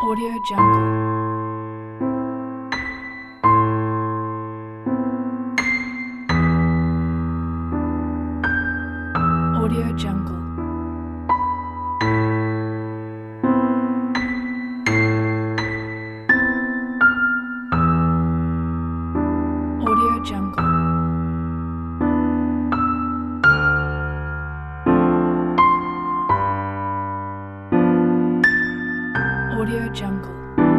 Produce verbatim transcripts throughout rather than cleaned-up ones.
Audio Jungle. Audio Jungle. Audio Jungle. Audio Jungle.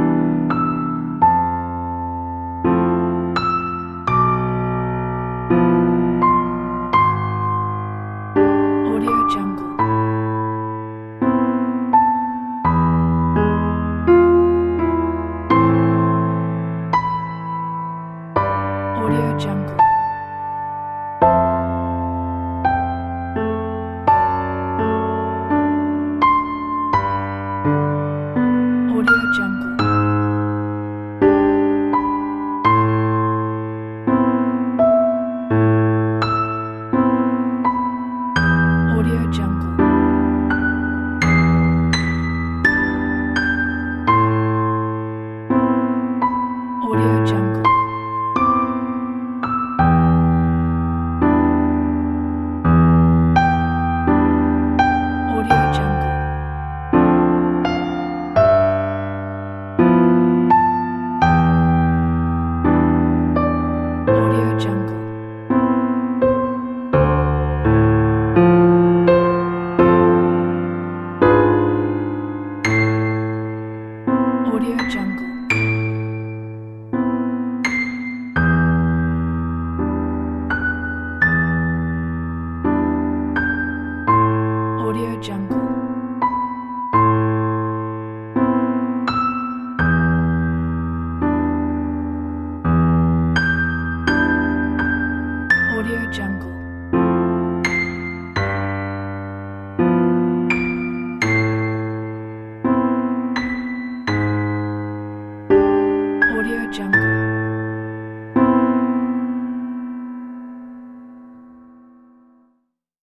Audio Jungle. Audio Jungle. Audio Jungle. Audio Jungle. Audio Jungle. Audio Jungle. Audio Jungle. Audio Jungle. Audio Jungle. Audio Jungle. Audio Jungle.